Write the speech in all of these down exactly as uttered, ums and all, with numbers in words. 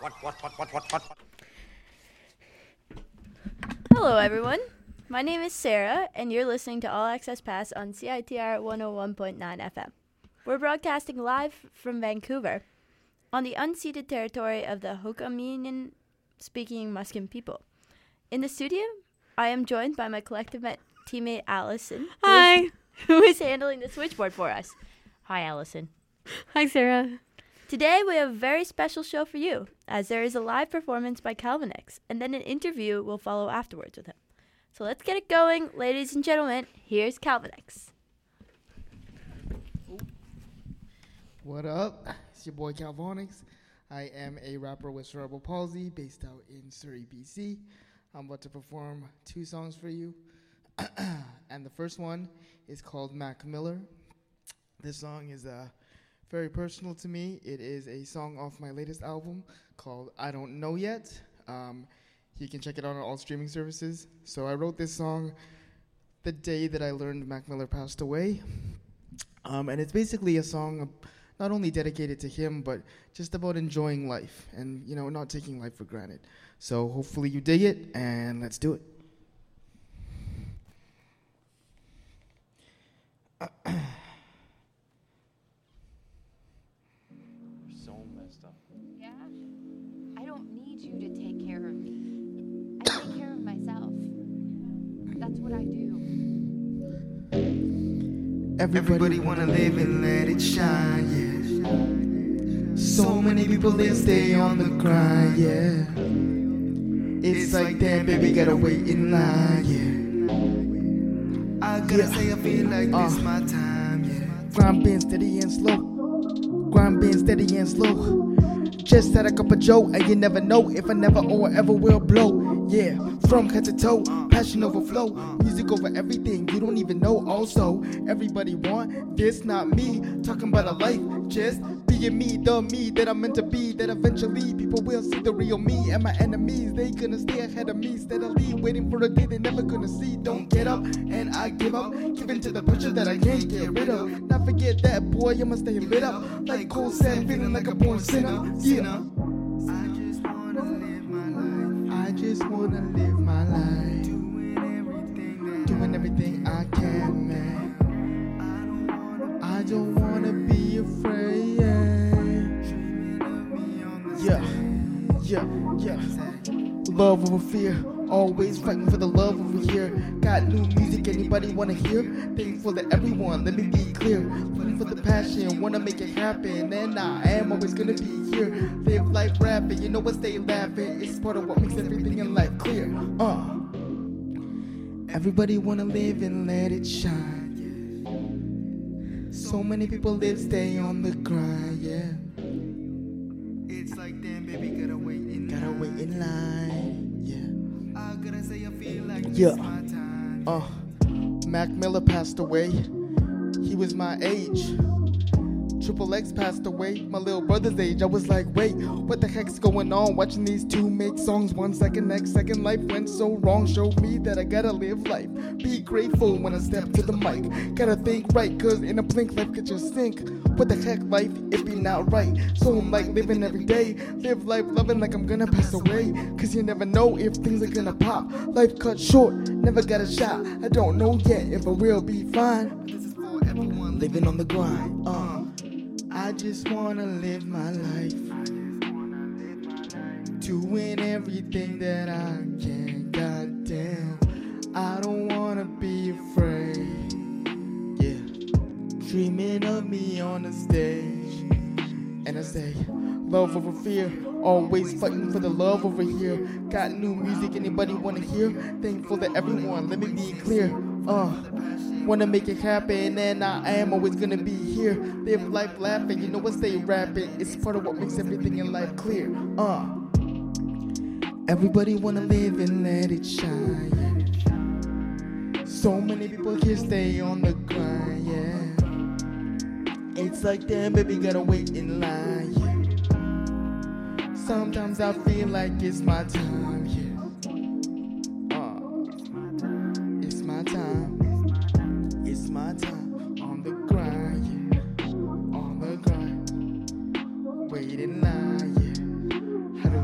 Hello, everyone. My name is Sarah, and you're listening to All Access Pass on C I T R one oh one point nine F M. We're broadcasting live from Vancouver on the unceded territory of the Hokaminian-speaking Musqueam people. In the studio, I am joined by my collective met- teammate Allison. Hi. Who is, who is handling the switchboard for us. Hi, Allison. Hi, Sarah. Today, we have a very special show for you, as there is a live performance by Calvin X, and then an interview will follow afterwards with him. So let's get it going. Ladies and gentlemen, here's Calvin X. What up? It's your boy Calvonix. I am a rapper with cerebral palsy based out in Surrey, B C. I'm about to perform two songs for you. And the first one is called Mac Miller. This song is uh, very personal to me. It is a song off my latest album called I Don't Know Yet. Um, you can check it out on all streaming services. So I wrote this song the day that I learned Mac Miller passed away. Um, and it's basically a song not only dedicated to him, but just about enjoying life and, you know, not taking life for granted. So hopefully you dig it, and let's do it. So messed up. Yeah? I don't need you to take care of me. I take care of myself. That's what I do. Everybody, Everybody wanna live and let it shine, yeah. So many people, they stay on the grind, yeah. It's like, damn, baby, gotta wait in line, yeah. I gotta yeah. say I feel like uh, this my time, yeah. Grind being steady and slow. Grind being steady and slow. Just had a cup of joe, and you never know if I never or ever will blow. Yeah, from head to toe, passion overflow, music over everything, you don't even know. Also, everybody want this, not me. Talking about a life, just being me, the me that I'm meant to be. That eventually people will see the real me, and my enemies, they gonna stay ahead of me steadily, waiting for a day they never gonna see. Don't get up, and I give up, giving to the pressure that I can't get rid of. Not forget that, boy, I'ma stay lit up like cold sand, feeling like a born sinner. Yeah. I just wanna live my life, doing everything, doing everything I can, man. I don't wanna be afraid. Yeah, yeah, yeah. Love over fear, always fighting for the love over here. Got new music, anybody wanna hear? Thankful to everyone, let me be clear. Fighting for the passion, wanna make it happen, and I am always gonna be here. Live life rapping, you know what, stay laughing. It's part of what makes everything in life clear. Uh, everybody wanna live and let it shine, yeah. So many people live, stay on the grind, yeah. It's like, damn, baby, gotta wait in gotta line. wait in line, yeah. I gotta say I feel like yeah. my time. Uh, Mac Miller passed away. He was my age. Triple X passed away, my little brother's age. I was like, wait, what the heck's going on? Watching these two make songs, one second, next second, life went so wrong. Showed me that I gotta live life. Be grateful when I step to the mic. Gotta think right, cause in a blink, life could just sink. What the heck, life, it be not right. So I'm like living every day. Live life loving like I'm gonna pass away. Cause you never know if things are gonna pop. Life cut short, never got a shot. I don't know yet if I will be fine. This is for everyone living on the grind. Uh. I just wanna live my life, doing everything that I can. Goddamn, I don't wanna be afraid. Yeah, dreaming of me on the stage, and I say, love over fear, always fighting for the love over here. Got new music, anybody wanna hear? Thankful to everyone, let me be clear. Uh, wanna make it happen, and I am always gonna be here. Live life laughing, you know what, stay rapping. It's part of what makes everything in life clear. Uh, everybody wanna live and let it shine, yeah. So many people here stay on the grind, yeah. It's like, damn, baby, gotta wait in line, yeah. Sometimes I feel like it's my time, yeah. Time. It's my time on the grind, yeah. On the grind, wait in line, yeah. How do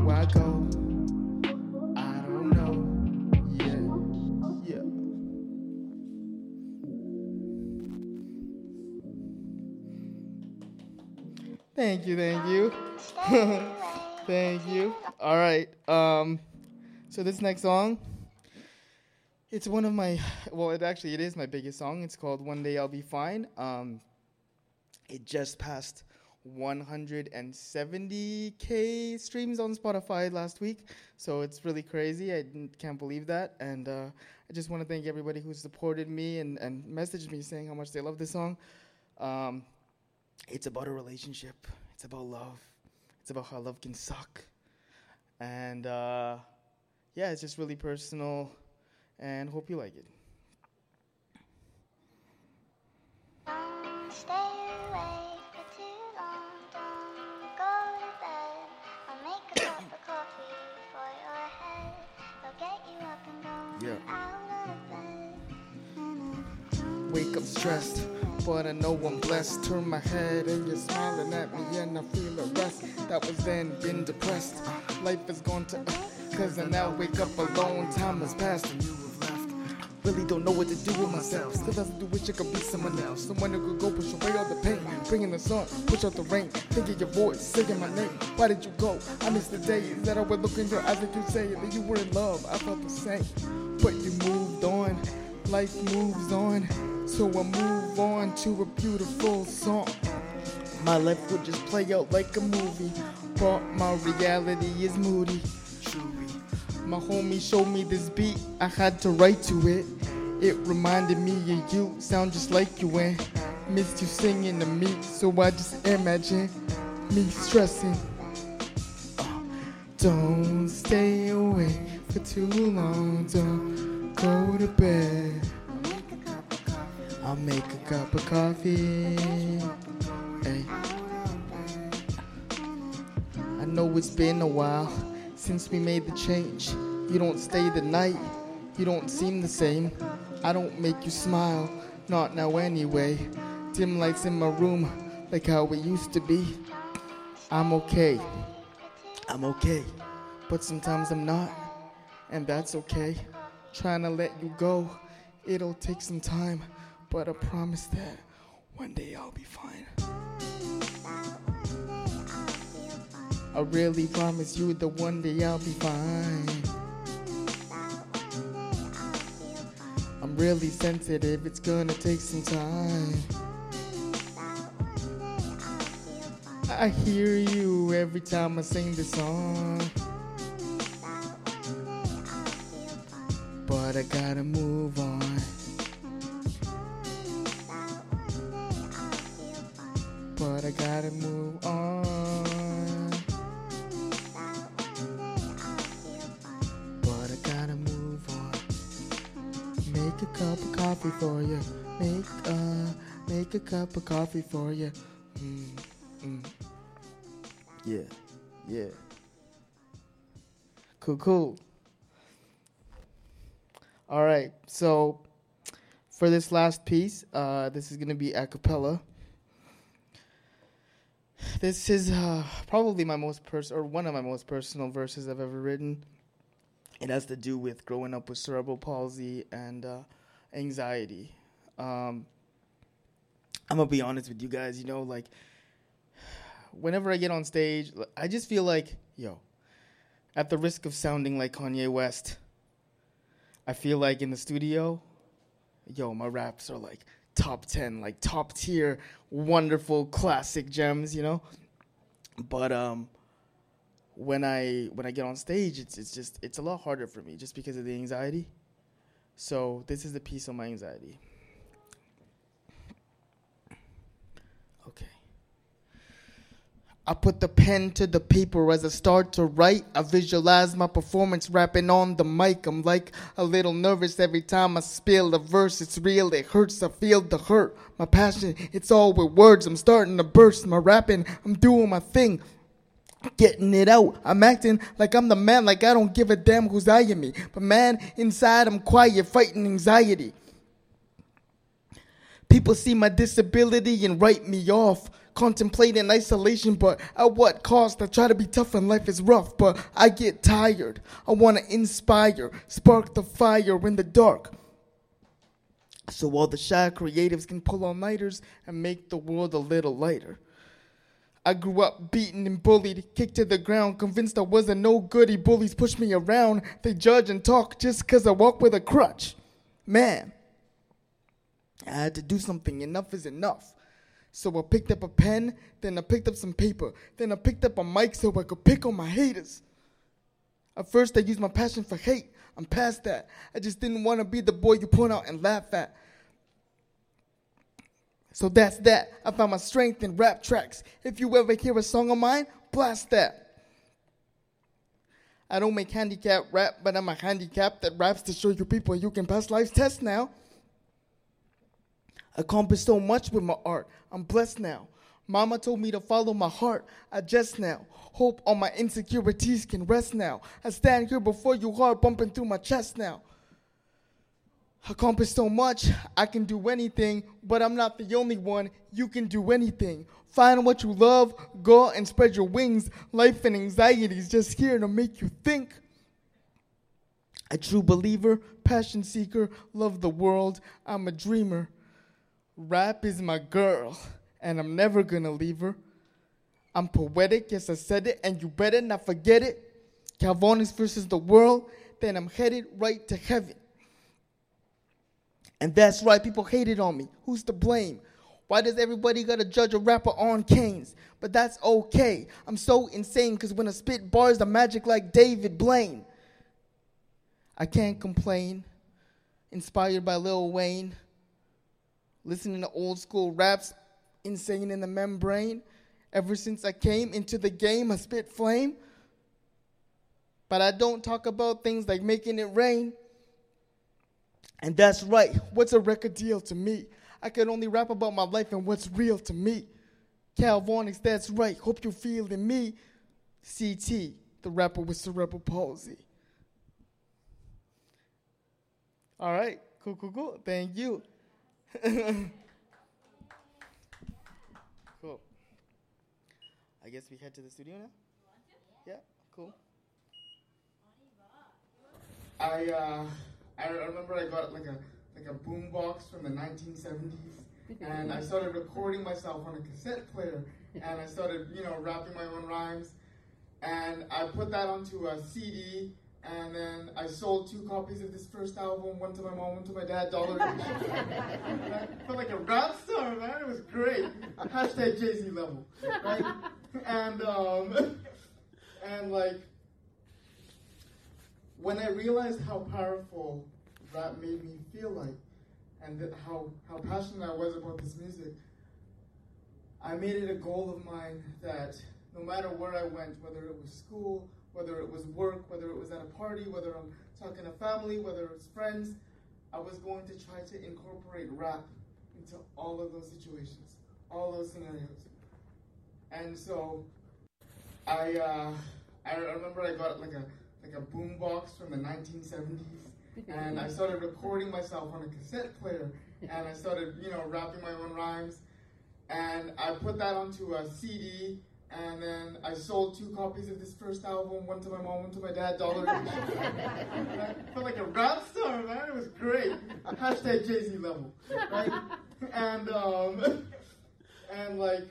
Thank you, thank you. Thank you. All right. Um, so this next song, it's one of my, well, it actually, it is my biggest song. It's called One Day I'll Be Fine. Um, it just passed one hundred seventy K streams on Spotify last week. So it's really crazy. I didn't- can't believe that. And uh, I just want to thank everybody who supported me and, and messaged me saying how much they love this song. Um, it's about a relationship. It's about love. It's about how love can suck. And uh, yeah, it's just really personal. And hope you like it. Don't stay awake for too long. Don't go to bed. I'll make a cup of coffee for your head. I'll get you up and going Yeah. out of bed. And I don't Wake up stressed, but I know I'm blessed. Turn my head and you're smiling at me and I feel a rest. That was then, been depressed. Uh, life is gone to, uh, cause I now wake up alone. Time has passed and you have left. Really don't know what to do with myself. Still doesn't do wish I could be someone else. Someone who could go push away all the pain. Bringing the sun, push out the rain. Thinking your voice, saying my name. Why did you go? I miss the days that I would look in your eyes and you say that you were in love. I felt the same, but you moved on. Life moves on, so I move on to a beautiful song. My life would just play out like a movie, but my reality is moody. My homie showed me this beat, I had to write to it. It reminded me of you, sound just like you and missed you singing to me, so I just imagine me stressing. Uh, don't stay awake for too long, don't go to bed. I'll make a cup of coffee. Hey. I know it's been a while since we made the change. You don't stay the night, you don't seem the same. I don't make you smile, not now anyway. Dim lights in my room, like how it used to be. I'm okay, I'm okay, but sometimes I'm not, and that's okay. Trying to let you go, it'll take some time, but I promise that one day I'll be fine. I really promise you that one day I'll be fine. I'm really sensitive, it's gonna take some time. I hear you every time I sing this song, but I gotta move on. But I gotta move on. But I gotta move on. Make a cup of coffee for you. Make uh, make a cup of coffee for you. Mm, mm. Yeah, yeah. Cool, cool. All right, so for this last piece, uh, this is gonna be a cappella. This is uh, probably my most pers- or one of my most personal verses I've ever written. It has to do with growing up with cerebral palsy and uh, anxiety. Um, I'm gonna be honest with you guys. You know, like whenever I get on stage, I just feel like, yo, at the risk of sounding like Kanye West, I feel like in the studio, yo, my raps are like top ten, like top tier, wonderful classic gems, you know. But um, when I when I get on stage, it's it's just it's a lot harder for me just because of the anxiety. So this is the piece on my anxiety. Okay. I put the pen to the paper as I start to write. I visualize my performance rapping on the mic. I'm like a little nervous every time I spill a verse. It's real, it hurts, I feel the hurt. My passion, it's all with words. I'm starting to burst. My rapping, I'm doing my thing. Getting it out. I'm acting like I'm the man, like I don't give a damn who's eyeing me. But man, inside I'm quiet, fighting anxiety. People see my disability and write me off. Contemplating isolation, but at what cost? I try to be tough and life is rough, but I get tired. I want to inspire, spark the fire in the dark, so all the shy creatives can pull all-nighters and make the world a little lighter. I grew up beaten and bullied, kicked to the ground, convinced I wasn't no goody. Bullies push me around, they judge and talk just 'cause I walk with a crutch. Man, I had to do something, enough is enough. So I picked up a pen, then I picked up some paper, then I picked up a mic so I could pick on my haters. At first I used my passion for hate, I'm past that. I just didn't want to be the boy you point out and laugh at. So that's that. I found my strength in rap tracks. If you ever hear a song of mine, blast that. I don't make handicap rap, but I'm a handicap that raps to show you people you can pass life's test now. Accomplished so much with my art. I'm blessed now. Mama told me to follow my heart. I just now hope all my insecurities can rest now. I stand here before you hard bumping through my chest now. Accomplished so much, I can do anything, but I'm not the only one. You can do anything. Find what you love, go and spread your wings. Life and anxiety is just here to make you think. A true believer, passion seeker, love the world. I'm a dreamer. Rap is my girl, and I'm never gonna leave her. I'm poetic, yes I said it, and you better not forget it. Calvonis versus the world, then I'm headed right to heaven. And that's right, people hated on me. Who's to blame? Why does everybody gotta judge a rapper on canes? But that's okay. I'm so insane, cause when I spit bars, I'm magic like David Blaine. I can't complain. Inspired by Lil Wayne. Listening to old school raps, insane in the membrane. Ever since I came into the game, I spit flame. But I don't talk about things like making it rain. And that's right, what's a record deal to me? I can only rap about my life and what's real to me. Calvonics, that's right, hope you feel in me. C T, the rapper with cerebral palsy. All right, cool, cool, cool, thank you. Cool. I guess we head to the studio now? Yeah, cool. I, uh... I remember I got like a like a boom box from the nineteen seventies, and I started recording myself on a cassette player, and I started, you know, rapping my own rhymes, and I put that onto a C D, and then I sold two copies of this first album, one to my mom, one to my dad, dollar each. I felt like a rap star, man. It was great. Hashtag Jay-Z level, right? And um, and like. When I realized how powerful rap made me feel like, and that how, how passionate I was about this music, I made it a goal of mine that no matter where I went, whether it was school, whether it was work, whether it was at a party, whether I'm talking to family, whether it's friends, I was going to try to incorporate rap into all of those situations, all those scenarios. And so I, uh, I remember I got like a like a boom box from the nineteen seventies, and I started recording myself on a cassette player, and I started, you know, rapping my own rhymes, and I put that onto a C D, and then I sold two copies of this first album, one to my mom, one to my dad, dollar each. I felt like a rap star, man. It was great. Hashtag Jay-Z level, right? And um, and like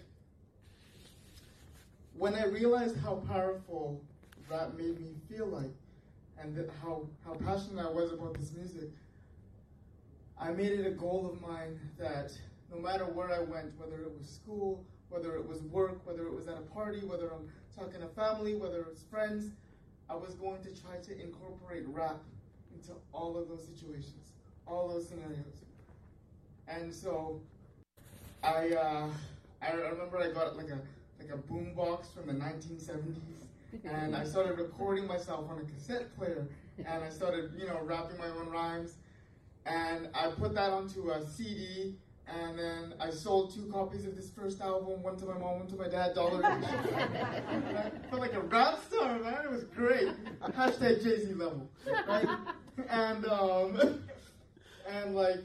when I realized how powerful rap made me feel like, and that how, how passionate I was about this music, I made it a goal of mine that no matter where I went, whether it was school, whether it was work, whether it was at a party, whether I'm talking to family, whether it's friends, I was going to try to incorporate rap into all of those situations, all those scenarios. And so I uh, I remember I got like a like a boom box from the nineteen seventies, and I started recording myself on a cassette player, and I started, you know, rapping my own rhymes, and I put that onto a C D, and then I sold two copies of this first album, one to my mom, one to my dad, dollar each. I felt like a rap star, man. It was great. Hashtag Jay-Z level, right? And um, and like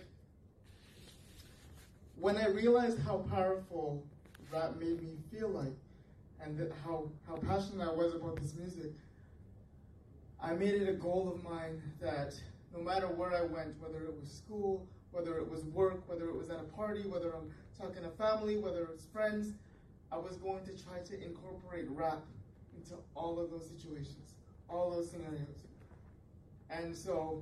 when I realized how powerful rap made me feel like, and that how, how passionate I was about this music, I made it a goal of mine that no matter where I went, whether it was school, whether it was work, whether it was at a party, whether I'm talking to family, whether it's friends, I was going to try to incorporate rap into all of those situations, all those scenarios. And so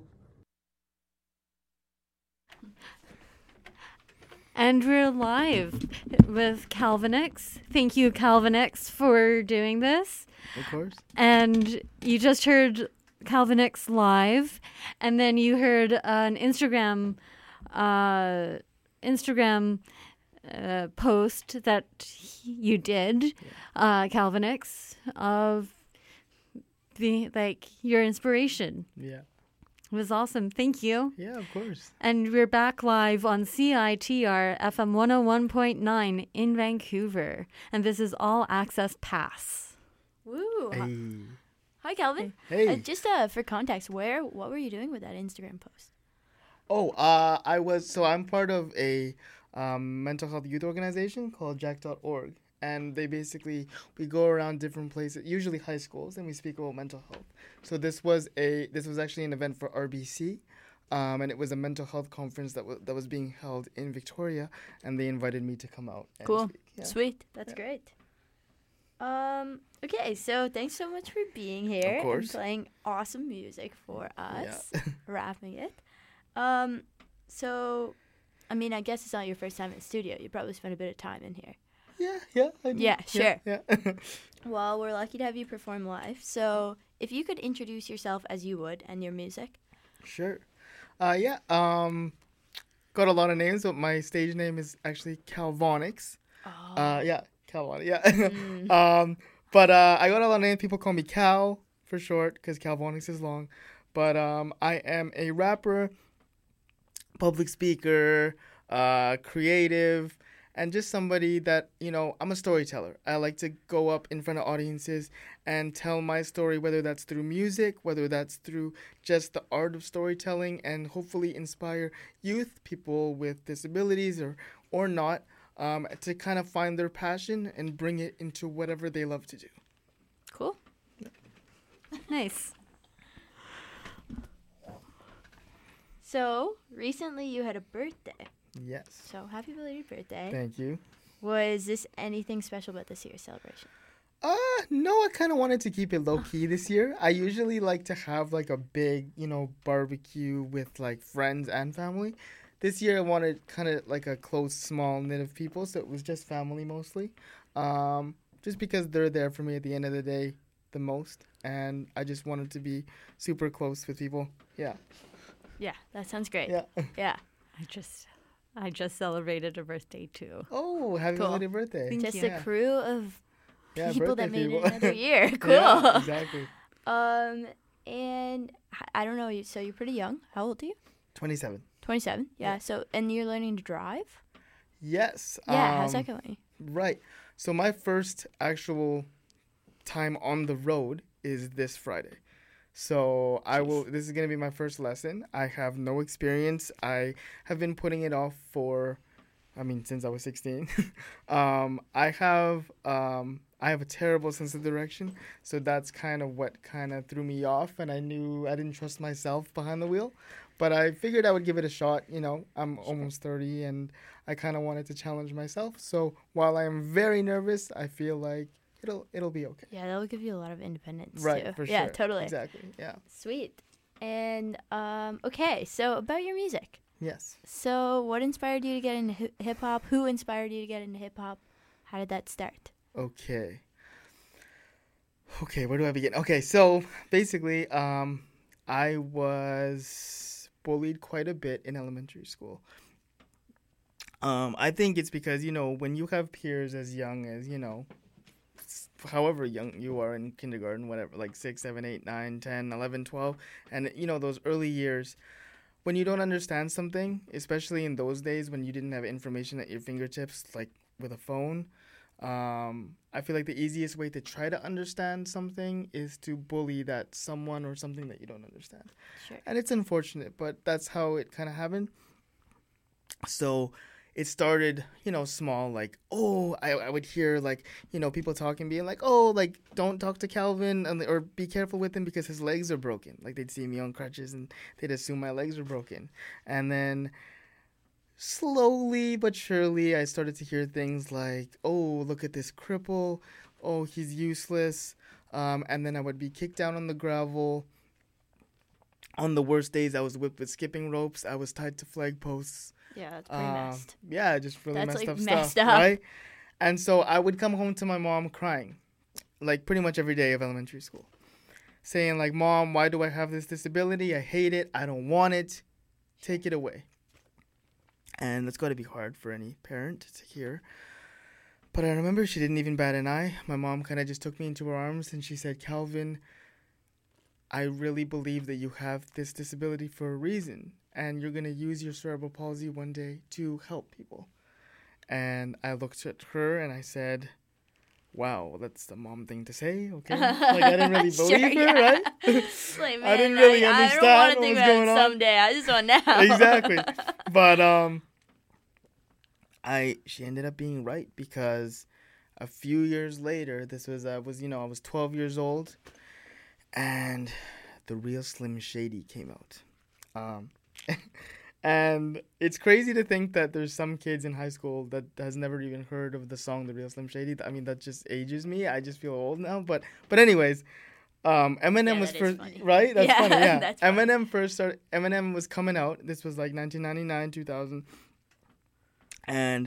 And we're live with Calvin X. Thank you, Calvin X, for doing this. of course. And you just heard Calvin X live, and then you heard an Instagram, uh, Instagram uh, post that you did, uh, Calvin X, of the like your inspiration. Yeah. It was awesome. Thank you. Yeah, of course. And we're back live on C I T R F M one oh one point nine in Vancouver. And this is All Access Pass. Woo! Hi- Hey. Hi, Calvin. Hey. Uh, just uh, for context, where what were you doing with that Instagram post? Oh, uh, I was, so I'm part of a um, mental health youth organization called jack dot org. And they basically, we go around different places, usually high schools, and we speak about mental health. So this was a, this was actually an event for R B C. Um, and it was a mental health conference that, w- that was being held in Victoria. And they invited me to come out and Cool. speak. Yeah. Sweet. That's Yeah. great. Um. Okay, so thanks so much for being here and course. playing awesome music for us, Yeah. rapping it. Um. So, I mean, I guess it's not your first time in the studio. You probably spent a bit of time in here. Yeah, yeah. I do. Yeah, sure. Yeah. Well, we're lucky to have you perform live. So, if you could introduce yourself as you would and your music. Sure. Uh, yeah. Um, got a lot of names, but my stage name is actually Calvonix. Oh. Uh, yeah, Calvonix. Yeah. um, but uh, I got a lot of names. People call me Cal for short because Calvonix is long. But um, I am a rapper, public speaker, uh, creative, and just somebody that, you know, I'm a storyteller. I like to go up in front of audiences and tell my story, whether that's through music, whether that's through just the art of storytelling, and hopefully inspire youth, people with disabilities or, or not, um, to kind of find their passion and bring it into whatever they love to do. Cool. Nice. So, recently you had a birthday. Yes. So, happy belated birthday. Thank you. Was this anything special about this year's celebration? Uh, no, I kind of wanted to keep it low key this year. I usually like to have like a big, you know, barbecue with like friends and family. This year I wanted kind of like a close, small knit of people, so it was just family mostly. Um, just because they're there for me at the end of the day the most, and I just wanted to be super close with people. Yeah. Yeah, that sounds great. Yeah. Yeah. I just I just celebrated a birthday too. Oh, happy Cool. belated birthday. Thank Just you. a crew of Yeah, people birthday that made people. it another year. Cool. Yeah, exactly. Um, and h- I don't know. You so you're pretty young. How old are you? twenty-seven. Twenty-seven. Yeah. Yeah. So and you're learning to drive. Yes. Yeah. how's um, that going? Right. So my first actual time on the road is this Friday. So I will this is going to be my first lesson. I have no experience. I have been putting it off for I mean since I was sixteen. um I have um I have a terrible sense of direction, so that's kind of what kind of threw me off, and I knew I didn't trust myself behind the wheel. But I figured I would give it a shot. You know, I'm almost thirty, and I kind of wanted to challenge myself. So while I am very nervous, I feel like it'll it'll be okay. Yeah, that'll give you a lot of independence Right, too. for Yeah, sure. totally. Exactly. Yeah. Sweet. And um, okay. So about your music. Yes. So what inspired you to get into hi- hip hop? Who inspired you to get into hip hop? How did that start? Okay. Okay, where do I begin? Okay, so basically, um, I was bullied quite a bit in elementary school. Um, I think it's because, you know, when you have peers as young as, you know, s- however young you are in kindergarten, whatever, like six, seven, eight, nine, ten, eleven, twelve, and, you know, those early years, when you don't understand something, especially in those days when you didn't have information at your fingertips, like with a phone, um, I feel like the easiest way to try to understand something is to bully that someone or something that you don't understand. Sure. And it's unfortunate, but that's how it kind of happened. So it started, you know, small, like, oh, I, I would hear, like, you know, people talking, being like, oh, like, don't talk to Calvin, and, or be careful with him because his legs are broken. Like, they'd see me on crutches, and they'd assume my legs were broken. And then slowly but surely, I started to hear things like, oh, look at this cripple. Oh, he's useless. Um, and then I would be kicked down on the gravel. On the worst days, I was whipped with skipping ropes. I was tied to flag posts. Yeah, that's pretty Uh, messed. yeah, just really That's, messed like, up messed stuff, up. right? And so I would come home to my mom crying, like pretty much every day of elementary school, saying like, Mom, why do I have this disability? I hate it. I don't want it. Take it away. And that's got to be hard for any parent to hear. But I remember she didn't even bat an eye. My mom kind of just took me into her arms and she said, Calvin, I really believe that you have this disability for a reason. And you're going to use your cerebral palsy one day to help people. And I looked at her and I said, wow, that's the mom thing to say, okay? Like, I didn't really Sure, believe her, yeah. right? It's like, I didn't man, really I, understand I don't want what to think was about going it on. someday. I just want now. Exactly. But um, I she ended up being right because a few years later, this was, I was, you know, I was twelve years old, and the real Slim Shady came out. Um, and it's crazy to think that there's some kids in high school that has never even heard of the song The Real Slim Shady. I mean, that just ages me. I just feel old now. But but anyways, um, Eminem Yeah, was that is first, funny. right? That's Yeah, funny. Yeah, that's funny. Eminem first started. Eminem was coming out. This was like nineteen ninety-nine, two thousand, and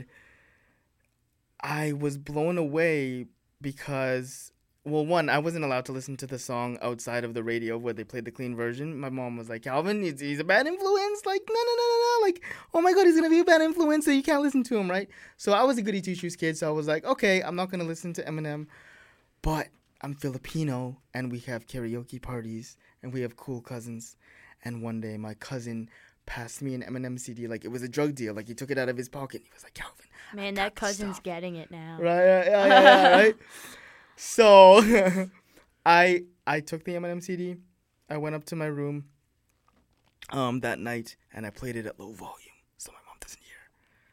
I was blown away because, well, one, I wasn't allowed to listen to the song outside of the radio where they played the clean version. My mom was like, Calvin, he's, he's a bad influence. Like, no, no, no, no, no. Like, oh my God, he's going to be a bad influence, so you can't listen to him, right? So I was a goody two-shoes kid, so I was like, okay, I'm not going to listen to Eminem, but I'm Filipino, and we have karaoke parties, and we have cool cousins. And one day, my cousin passed me an Eminem C D like it was a drug deal. Like, he took it out of his pocket. He was like, Calvin, Man, got that this cousin's stuff. getting it now. Right, yeah, yeah, yeah, yeah, right. So, I I took the Eminem C D. I went up to my room, um, that night, and I played it at low volume so my mom doesn't hear.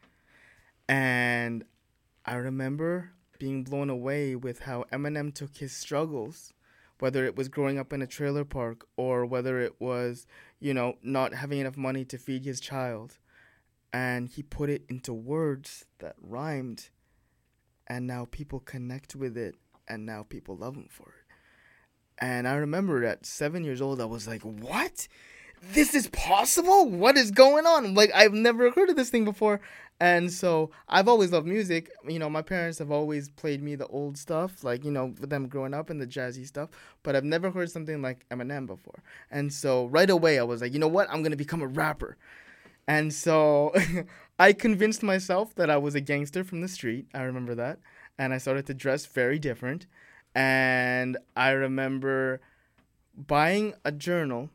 And I remember being blown away with how Eminem took his struggles, whether it was growing up in a trailer park or whether it was, you know, not having enough money to feed his child. And he put it into words that rhymed, and now people connect with it, and now people love him for it. And I remember at seven years old, I was like, what? This is possible? What is going on? Like, I've never heard of this thing before. And so I've always loved music. You know, my parents have always played me the old stuff, like, you know, with them growing up and the jazzy stuff. But I've never heard something like Eminem before. And so right away, I was like, you know what? I'm going to become a rapper. And so I convinced myself that I was a gangster from the street. I remember that. And I started to dress very different. And I remember buying a journal,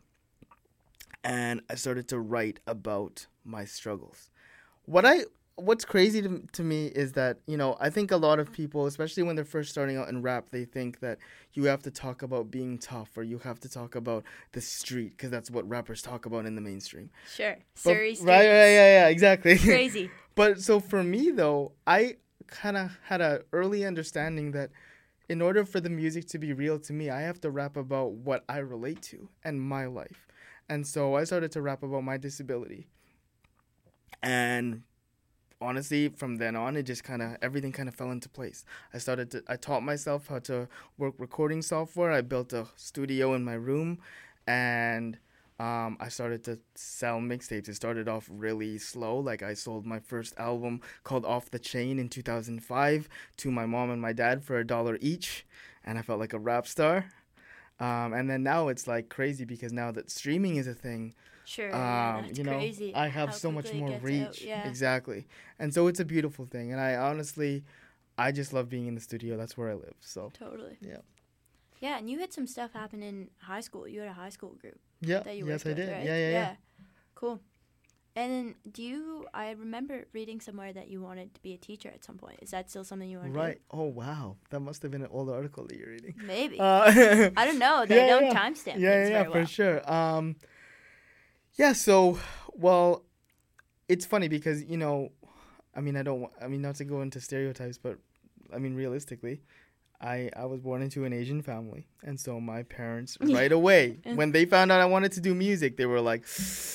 and I started to write about my struggles. What I what's crazy to, to me is that, you know, I think a lot of people, especially when they're first starting out in rap, they think that you have to talk about being tough or you have to talk about the street because that's what rappers talk about in the mainstream. Sure. But- Surrey right, streets. right, yeah, yeah, exactly. Crazy. But so for me, though, I kind of had an early understanding that in order for the music to be real to me, I have to rap about what I relate to and my life. And so I started to rap about my disability. And honestly, from then on, it just kind of, everything kind of fell into place. I started to, I taught myself how to work recording software. I built a studio in my room, and um, I started to sell mixtapes. It started off really slow. Like, I sold my first album called Off the Chain in two thousand five to my mom and my dad for a dollar each, and I felt like a rap star. Um, and then now it's like crazy because now that streaming is a thing, Sure. yeah, um, that's you know, crazy. I have how so much quickly it more gets reach. out, Yeah. Exactly. And so it's a beautiful thing. And I honestly, I just love being in the studio. That's where I live. So, Totally. yeah. Yeah, and you had some stuff happen in high school. You had a high school group Yeah. that you Yes, worked I with, did. right? Yeah, yeah, yeah. Cool. And then do you, I remember reading somewhere that you wanted to be a teacher at some point. Is that still something you want to Right. Oh, wow. That must have been an old article that you're reading. do? Maybe. Uh, I don't know. They yeah, don't yeah. timestamp yeah, things yeah, very yeah, well. for sure. Um, yeah, so, well, it's funny because, you know, I mean, I don't want, I mean, not to go into stereotypes, but, I mean, realistically, I, I was born into an Asian family. And so my parents, right away, when they found out I wanted to do music, they were like, Don't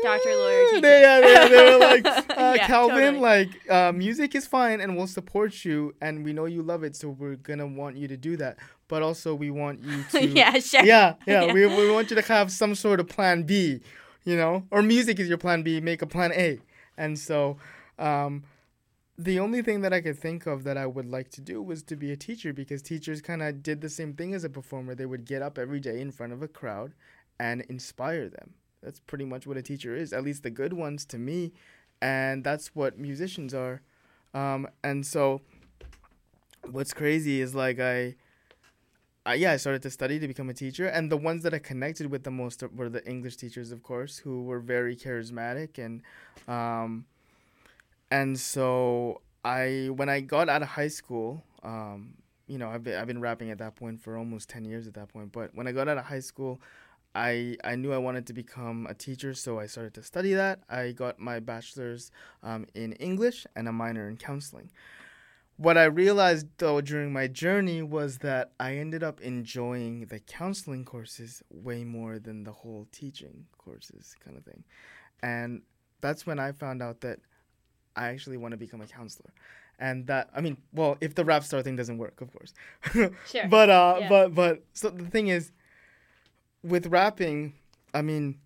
doctor, lawyer, teacher. They, yeah, they, they were like, uh, Yeah, Calvin, totally. like, uh, music is fine and we'll support you and we know you love it, so we're going to want you to do that. But also we want you to... yeah, sure. Yeah, yeah, Yeah. We, we want you to have some sort of plan B, you know? Or music is your plan B, make a plan A. And so um, the only thing that I could think of that I would like to do was to be a teacher, because teachers kind of did the same thing as a performer. They would get up every day in front of a crowd and inspire them. That's pretty much what a teacher is, at least the good ones to me. And that's what musicians are. Um, and so what's crazy is like I, I, yeah, I started to study to become a teacher. And the ones that I connected with the most were the English teachers, of course, who were very charismatic. And um, and so I, when I got out of high school, um, you know, I've been, I've been rapping at that point for almost ten years at that point. But when I got out of high school, I, I knew I wanted to become a teacher, so I started to study that. I got my bachelor's um, in English and a minor in counseling. What I realized, though, during my journey was that I ended up enjoying the counseling courses way more than the whole teaching courses kind of thing. And that's when I found out that I actually want to become a counselor. And that, I mean, well, if the rap star thing doesn't work, of course. Sure. But, uh, Yeah. but, but, so the thing is, with rapping, I mean,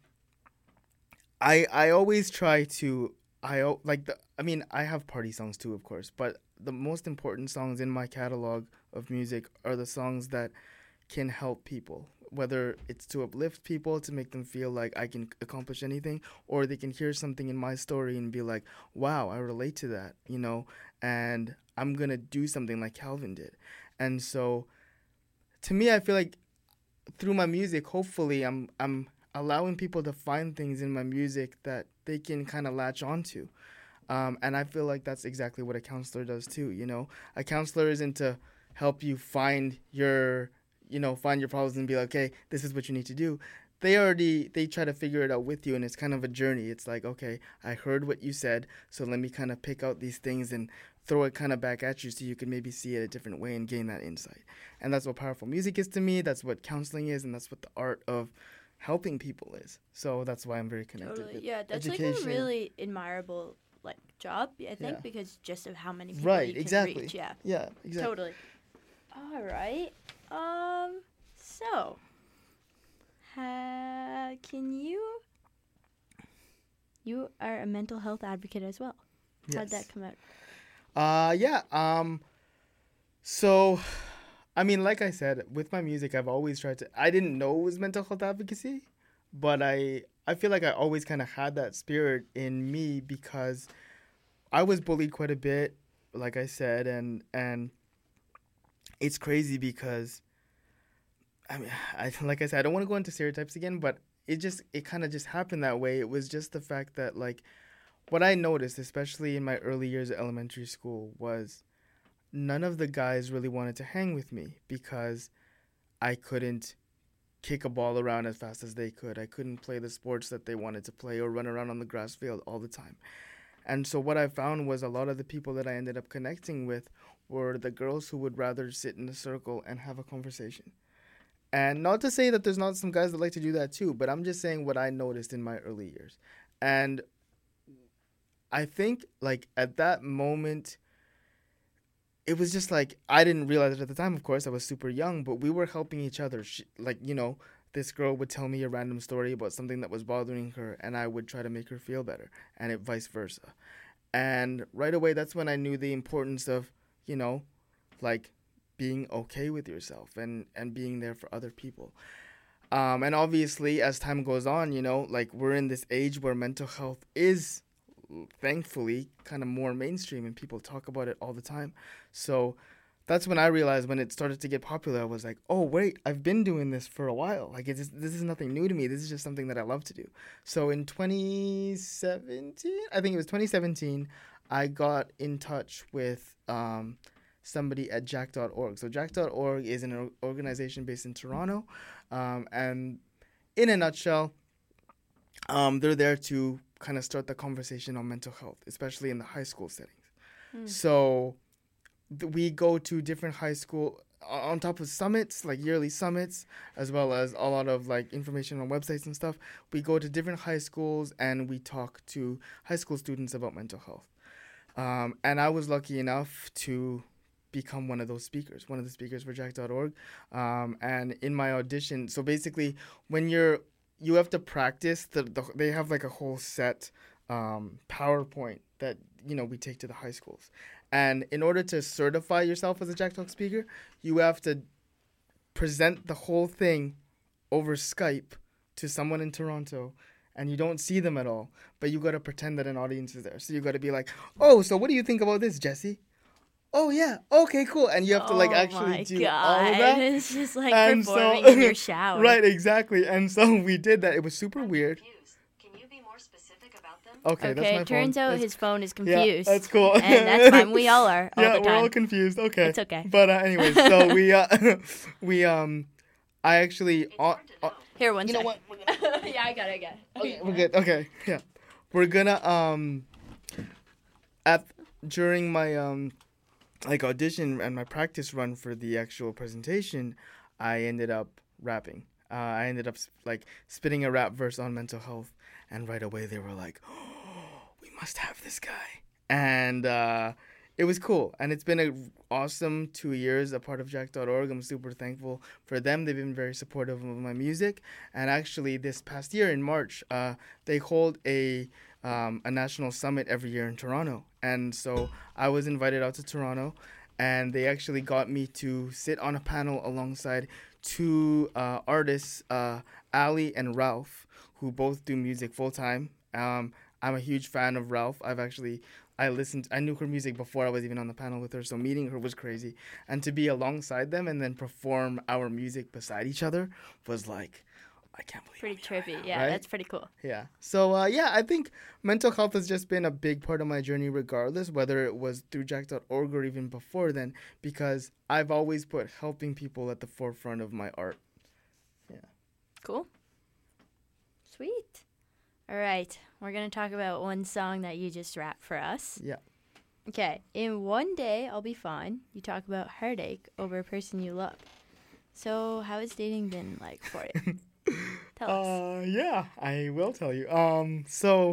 I I always try to I al- like the I mean I have party songs too, of course, but the most important songs in my catalog of music are the songs that can help people, whether it's to uplift people, to make them feel like I can accomplish anything, or they can hear something in my story and be like, wow, I relate to that, you know, and I'm gonna do something like Calvin did. And so to me, I feel like through my music, hopefully I'm I'm allowing people to find things in my music that they can kind of latch onto. Um, and I feel like that's exactly what a counselor does too, you know? A counselor isn't to help you find your, you know, find your problems and be like, okay, this is what you need to do. They already, they try to figure it out with you, and it's kind of a journey. It's like, okay, I heard what you said, so let me kind of pick out these things and throw it kind of back at you so you can maybe see it a different way and gain that insight. And that's what powerful music is to me. That's what counseling is, and that's what the art of helping people is. So that's why I'm very connected Totally. with Yeah, that's like education. a really admirable like job, I think, Yeah. because just of how many people Right, you can exactly. reach. Yeah. Yeah, exactly. Totally. All right. Um. So, ha- can you? You are a mental health advocate as well. How'd Yes. that come out? Uh, yeah. Um, so, I mean, like I said, with my music, I've always tried to. I didn't know it was mental health advocacy, but I I feel like I always kind of had that spirit in me because I was bullied quite a bit, like I said, and and it's crazy because I mean, I like I said, I don't want to go into stereotypes again, but it just it kind of just happened that way. It was just the fact that like what I noticed, especially in my early years of elementary school, was none of the guys really wanted to hang with me because I couldn't kick a ball around as fast as they could. I couldn't play the sports that they wanted to play or run around on the grass field all the time. And so what I found was a lot of the people that I ended up connecting with were the girls who would rather sit in a circle and have a conversation. And not to say that there's not some guys that like to do that too, but I'm just saying what I noticed in my early years. And I think, like, at that moment, it was just like, I didn't realize it at the time, of course, I was super young, but we were helping each other. She, like, you know, this girl would tell me a random story about something that was bothering her, and I would try to make her feel better, and it vice versa. And right away, that's when I knew the importance of, you know, like, being okay with yourself and, and being there for other people. Um, and obviously, as time goes on, you know, like, we're in this age where mental health is, thankfully, kind of more mainstream and people talk about it all the time. So that's when I realized when it started to get popular, I was like, oh, wait, I've been doing this for a while. Like, it's, this is nothing new to me. This is just something that I love to do. So in twenty seventeen, I think it was twenty seventeen, I got in touch with um, somebody at jack dot org. So jack dot org is an or- organization based in Toronto. Um, and in a nutshell, um, they're there to kind of start the conversation on mental health, especially in the high school settings. Mm. So th- we go to different high school, on top of summits, like yearly summits, as well as a lot of like information on websites and stuff, we go to different high schools and we talk to high school students about mental health. Um, and I was lucky enough to become one of those speakers, one of the speakers for jack dot org. Um, and in my audition, so basically when you're, you have to practice, the, the they have like a whole set um, PowerPoint that, you know, we take to the high schools. And in order to certify yourself as a Jack Talk speaker, you have to present the whole thing over Skype to someone in Toronto, and you don't see them at all, but you got to pretend that an audience is there. So you got to be like, oh, so what do you think about this, Jesse? Oh, yeah. Okay, cool. And you have to like Oh actually my do God. all of that. It's just like And so- performing in your shower. Right, exactly. And so we did that. It was super weird. Can you be more specific about them? Okay, that's Okay, my it turns phone. out That's- his phone is Yeah, confused. that's cool. And that's fine. We all are all yeah, the we're all time. confused. Okay, It's okay. But uh, anyway, so we uh, we um, I actually uh, uh, Here, one you know sec. what? yeah, I got it, I got it. Okay, we're good. Okay, yeah, we're gonna um, at during my um, like audition and my practice run for the actual presentation, I ended up rapping. Uh, I ended up like spitting a rap verse on mental health, and right away they were like, "Oh, we must have this guy," and uh, it was cool. And it's been an awesome two years a part of jack dot org. I'm super thankful for them. They've been very supportive of my music. And actually, this past year in March, uh, they hold a um, a national summit every year in Toronto, and so I was invited out to Toronto, and they actually got me to sit on a panel alongside two uh, artists, uh, Ali and Ralph, who both do music full time. Um, I'm a huge fan of Ralph. I've actually, I listened, I knew her music before I was even on the panel with her, so meeting her was crazy. And to be alongside them and then perform our music beside each other was like, I can't believe Pretty I'm here trippy. right now, Yeah, right? that's pretty cool. Yeah. So, uh, yeah, I think mental health has just been a big part of my journey regardless, whether it was through jack dot org or even before then, because I've always put helping people at the forefront of my art. Cool. Sweet. All right. We're going to talk about one song that you just rapped for us. Yeah. Okay. In One Day, I'll Be Fine, you talk about heartache over a person you love. So, how has dating been like for you? Tell us. Uh, yeah, I will tell you. Um, so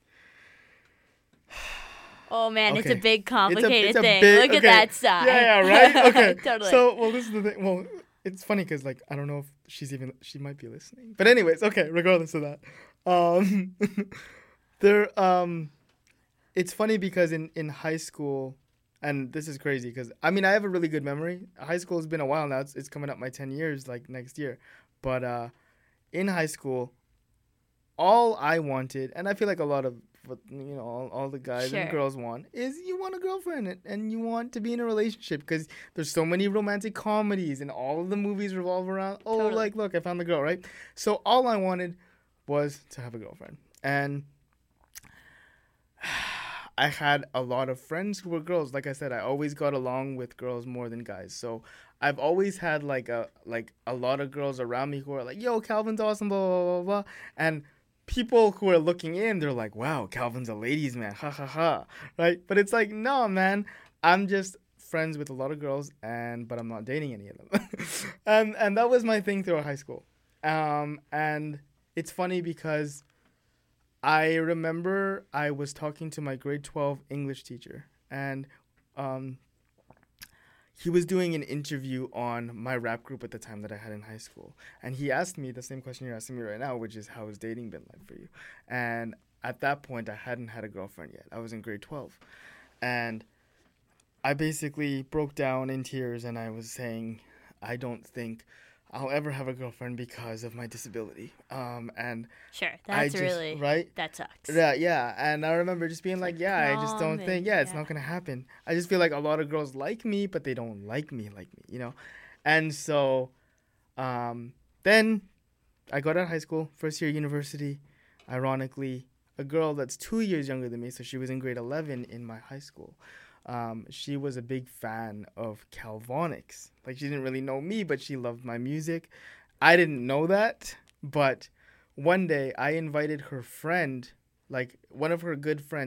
Oh, man, it's a okay. big, complicated it's a thing. big- Look at okay. that side. Yeah, yeah, right? Okay. Totally. So, well, this is the thing. Well, it's funny because, like, I don't know if she's even, she might be listening. But anyways, okay, regardless of that. Um, there, um, it's funny because in, in high school, and this is crazy because, I mean, I have a really good memory. High school has been a while now. It's, it's coming up my ten years, like, next year. But uh, in high school, all I wanted, and I feel like a lot of, what you know, all, all the guys and Sure. girls want, is you want a girlfriend and, and you want to be in a relationship because there's so many romantic comedies and all of the movies revolve around, oh, Totally. like, look, I found the girl, right? So all I wanted was to have a girlfriend. And I had a lot of friends who were girls. Like I said, I always got along with girls more than guys. So I've always had like a like a lot of girls around me who are like, yo, Calvin's awesome, blah, blah, blah, blah. And people who are looking in, they're like, wow, Calvin's a ladies' man, ha, ha, ha, right? But it's like, no, man, I'm just friends with a lot of girls, and but I'm not dating any of them. and and that was my thing throughout high school. Um, and it's funny because I remember I was talking to my grade twelve English teacher, and um, he was doing an interview on my rap group at the time that I had in high school. And he asked me the same question you're asking me right now, which is, how has dating been like for you? And at that point, I hadn't had a girlfriend yet. I was in grade twelve. And I basically broke down in tears, and I was saying, I don't think I'll ever have a girlfriend because of my disability. Um, and Sure. I That's just, really, right? that sucks. Yeah, yeah. And I remember just being like, yeah, I just don't prom think, and- yeah, it's yeah. not going to happen. I just feel like a lot of girls like me, but they don't like me like me, you know? And so um, then I got out of high school, first year university. Ironically, a girl that's two years younger than me, so she was in grade eleven in my high school. Um, she was a big fan of Calvonics. Like, she didn't really know me, but she loved my music. I didn't know that, but one day I invited her friend, like one of her good friends,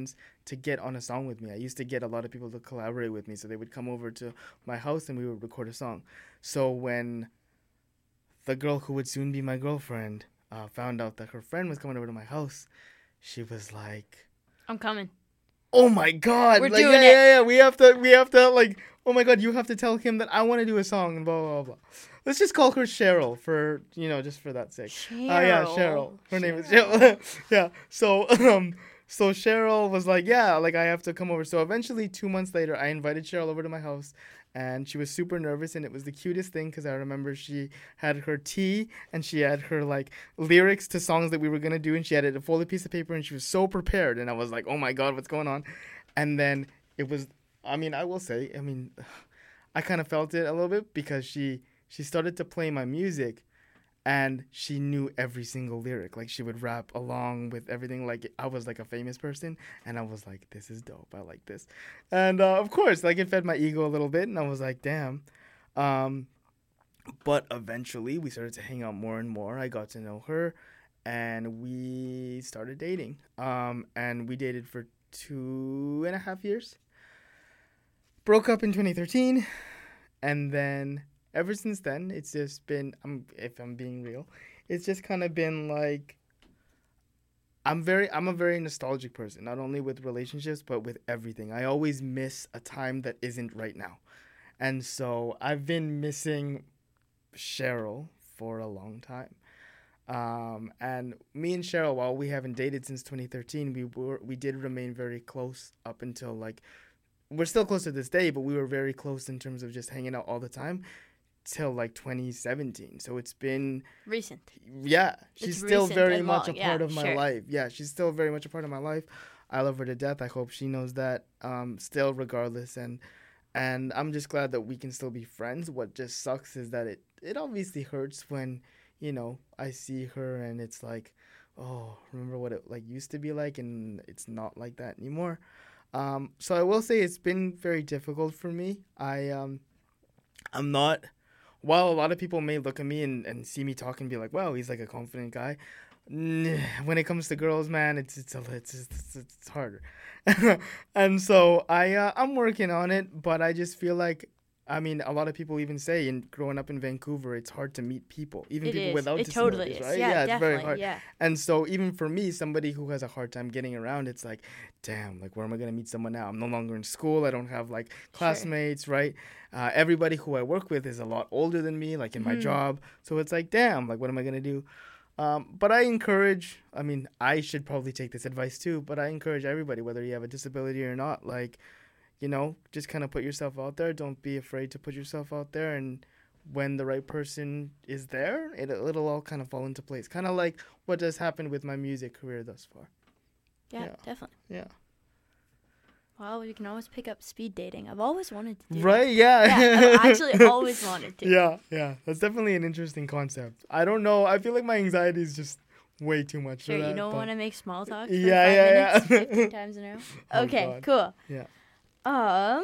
to get on a song with me. I used to get a lot of people to collaborate with me. So they would come over to my house and we would record a song. So when the girl who would soon be my girlfriend uh, found out that her friend was coming over to my house, she was like, I'm coming. oh my God. We're like, doing yeah, it. Yeah, yeah. We have to, we have to, like, oh my God, you have to tell him that I want to do a song and blah, blah, blah. Let's just call her Cheryl for, you know, just for that sake. Cheryl. Uh, yeah, Cheryl. Her name is Cheryl. yeah. So, um, so Cheryl was like, yeah, like I have to come over. So eventually, two months later, I invited Cheryl over to my house. And she was super nervous, and it was the cutest thing because I remember she had her tea and she had her like lyrics to songs that we were gonna do, and she had a folded piece of paper, and she was so prepared. And I was like, oh my God, what's going on? And then it was, I mean, I will say, I mean, I kind of felt it a little bit because she she started to play my music, and she knew every single lyric. Like she would rap along with everything. Like I was like a famous person, and I was like, this is dope. I like this. And uh, of course, like it fed my ego a little bit, and I was like, damn. Um, but eventually, we started to hang out more and more. I got to know her, and we started dating. Um, and we dated for two and a half years. Broke up in twenty thirteen, and then ever since then, it's just been, um, if I'm being real, it's just kind of been like, I'm very, I'm a very nostalgic person, not only with relationships, but with everything. I always miss a time that isn't right now. And so I've been missing Cheryl for a long time. Um, and me and Cheryl, while we haven't dated since twenty thirteen, we were, we did remain very close up until like, we're still close to this day, but we were very close in terms of just hanging out all the time. Till like twenty seventeen, so it's been recent. Yeah, she's It's still recent very and much long. a part Yeah, of my sure. life. Yeah, she's still very much a part of my life. I love her to death. I hope she knows that. Um, still, regardless, and and I'm just glad that we can still be friends. What just sucks is that it it obviously hurts when you know I see her and it's like, oh, remember what it like used to be like, and it's not like that anymore. Um, so I will say it's been very difficult for me. I um, I'm not. While a lot of people may look at me and, and see me talk and be like, wow, he's like a confident guy. When it comes to girls, man, it's it's a, it's, it's it's harder. And so I uh, I'm working on it, but I just feel like, I mean, a lot of people even say, in growing up in Vancouver, it's hard to meet people, even It people is. without It disabilities, totally is. right? Yeah, it's definitely. very hard. Yeah. And so even for me, somebody who has a hard time getting around, it's like, damn, like where am I gonna meet someone now? I'm no longer in school. I don't have like classmates, right? Uh, everybody who I work with is a lot older than me, like in my Mhm. job. So it's like, damn, like what am I gonna do? Um, but I encourage, I mean, I should probably take this advice too, but I encourage everybody, whether you have a disability or not, like, you know, just kind of put yourself out there. Don't be afraid to put yourself out there. And when the right person is there, it, it'll all kind of fall into place. Kind of like what has happened with my music career thus far. Yeah, Yeah. definitely. Yeah. Well, you can always pick up speed dating. I've always wanted to do that. Right? Yeah. Yeah, I've actually always wanted to. Yeah, yeah. That's definitely an interesting concept. I don't know. I feel like my anxiety is just way too much Sure, for that. you don't but- want to make small talk for Yeah, five yeah, minutes yeah. fifteen times in a row? Oh, Okay, God. cool. Yeah. Um.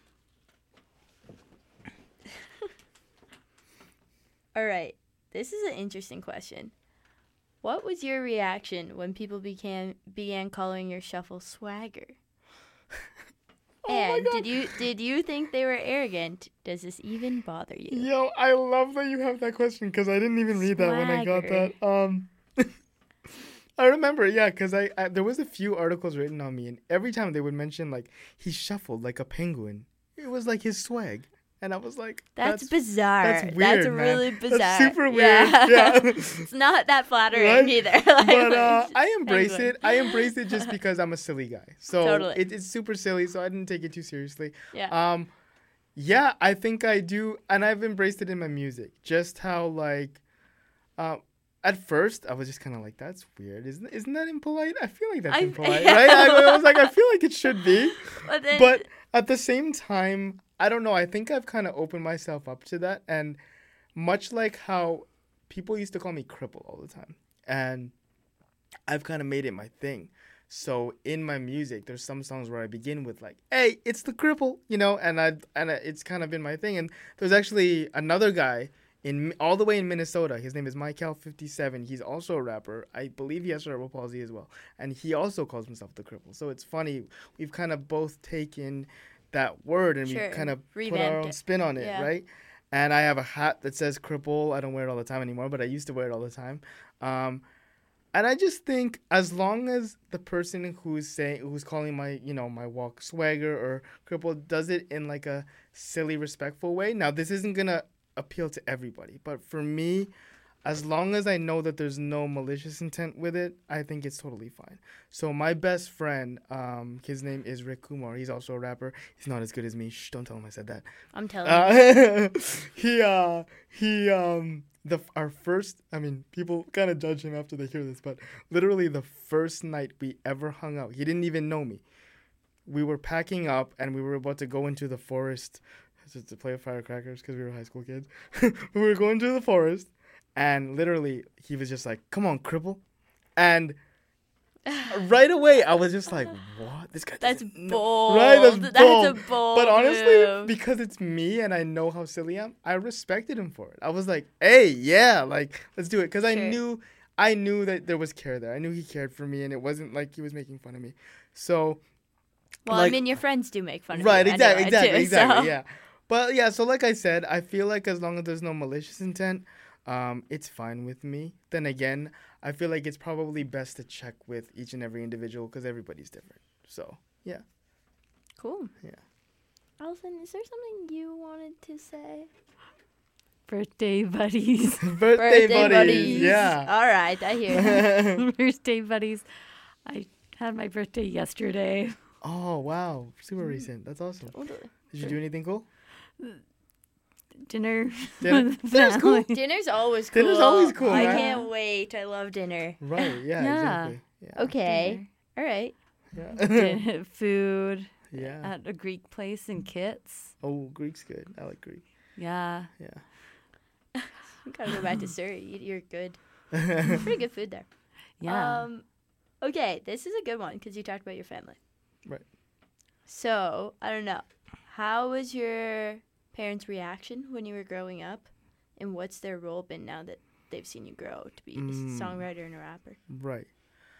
All right. This is an interesting question. What was your reaction when people began began calling your shuffle swagger? Oh my And God. did you did you think they were arrogant? Does this even bother you? Yo, I love that you have that question because I didn't even read that when I got Swagger. that. Um, I remember, yeah, because I, I there was a few articles written on me, and every time they would mention like he shuffled like a penguin, it was like his swag, and I was like, That's, that's bizarre. that's weird, man. really That's bizarre. super weird, Yeah. yeah. It's not that flattering Right? either. Like, But uh, it's I embrace penguin. it. I embrace it just because I'm a silly guy. So Totally. it, it's super silly. So I didn't take it too seriously. Yeah. Um, yeah, I think I do, and I've embraced it in my music. Just how like, uh, at first I was just kind of like, that's weird. Isn't isn't that impolite? I feel like that's I- impolite, right? I, I was like, I feel like it should be, But then, but at the same time, I don't know. I think I've kind of opened myself up to that, and much like how people used to call me cripple all the time, and I've kind of made it my thing. So in my music, there's some songs where I begin with like, "Hey, it's the cripple," you know, and I and I, it's kind of been my thing. And there's actually another guy in all the way in Minnesota. His name is Michael fifty-seven. He's also a rapper. I believe he has cerebral palsy as well. And he also calls himself the Cripple. So it's funny. We've kind of both taken that word and Sure. we kind of put our Revamped own it. spin on it, Yeah. right? And I have a hat that says Cripple. I don't wear it all the time anymore, but I used to wear it all the time. Um, and I just think as long as the person who's saying, who's calling my, you know, my walk swagger or cripple does it in like a silly, respectful way. Now, this isn't going to appeal to everybody, but for me, as long as I know that there's no malicious intent with it, I think it's totally fine. So my best friend, um, his name is Rick Kumar. He's also a rapper. He's not as good as me. Shh, don't tell him I said that. I'm telling you. Uh, he, uh, he, um, the our first, I mean, people kind of judge him after they hear this, but literally the first night we ever hung out, he didn't even know me. We were packing up and we were about to go into the forest just to play with firecrackers because we were high school kids. We were going to the forest. And literally, he was just like, come on, cripple. And right away, I was just like, what? This guy That's doesn't know." bold. Right, that's That's bold. a bold But honestly, move. because it's me and I know how silly I am, I respected him for it. I was like, hey, yeah, like, let's do it. Because I Sure. knew I knew that there was care there. I knew he cared for me, and it wasn't like he was making fun of me. So, Well, like- I mean, your friends do make fun of right, you. exactly, anyway, exactly, too, exactly, so- yeah. But yeah, so like I said, I feel like as long as there's no malicious intent, um, it's fine with me. Then again, I feel like it's probably best to check with each and every individual because everybody's different. So yeah, Cool. Yeah. Allison, is there something you wanted to say? Birthday buddies. birthday, buddies. Yeah. All right, I hear that. Birthday buddies. I had my birthday yesterday. Oh wow, super recent. That's awesome. Totally. Did you do anything cool? Dinner. Dinner? with Dinner's cool. family. Dinner's always cool. Dinner's always cool, I man. can't wait. I love dinner. Right. Yeah. Yeah. Exactly. Yeah. Okay. All right. Yeah. Din- Food yeah. at a Greek place in Kits. Oh, Greek's good. I like Greek. Yeah. Yeah. We gotta go back to Surrey. You- You're good. Pretty good food there. Yeah. Um, okay, this is a good one because you talked about your family. Right. So I don't know. How was your parents' reaction when you were growing up, and what's their role been now that they've seen you grow to be a Mm. songwriter and a rapper? Right.